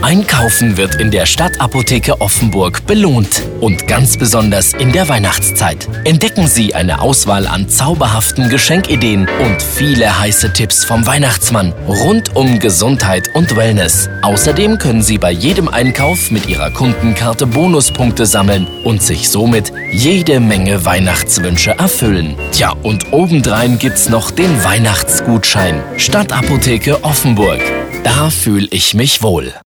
Einkaufen wird in der Stadtapotheke Offenburg belohnt. Und ganz besonders in der Weihnachtszeit. Entdecken Sie eine Auswahl an zauberhaften Geschenkideen und viele heiße Tipps vom Weihnachtsmann rund um Gesundheit und Wellness. Außerdem können Sie bei jedem Einkauf mit Ihrer Kundenkarte Bonuspunkte sammeln und sich somit jede Menge Weihnachtswünsche erfüllen. Tja, und obendrein gibt's noch den Weihnachtsgutschein. Stadtapotheke Offenburg. Da fühle ich mich wohl.